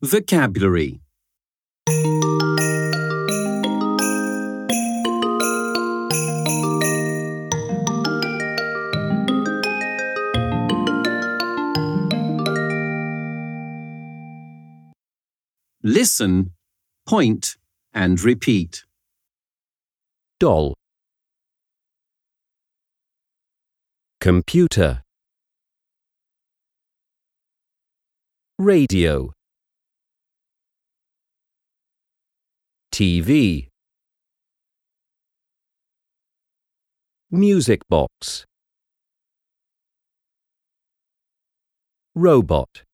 Vocabulary. Listen, point and repeat. Doll. Computer. Radio. TV. Music box. Robot.